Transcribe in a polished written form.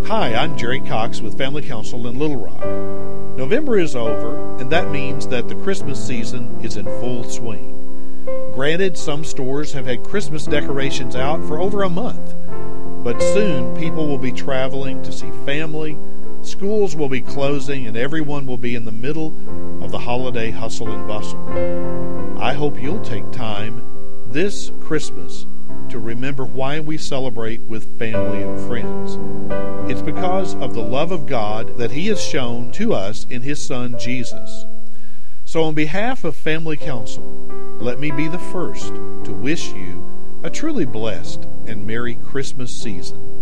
Hi, I'm Jerry Cox with Family Council in Little Rock. November is over, and that means that the Christmas season is in full swing. Granted, some stores have had Christmas decorations out for over a month, but soon people will be traveling to see family, schools will be closing, and everyone will be in the middle of the holiday hustle and bustle. I hope you'll take time this Christmas to remember why we celebrate with family and friends. It's because of the love of God that He has shown to us in His Son Jesus. So on behalf of Family Council, let me be the first to wish you a truly blessed and Merry Christmas season.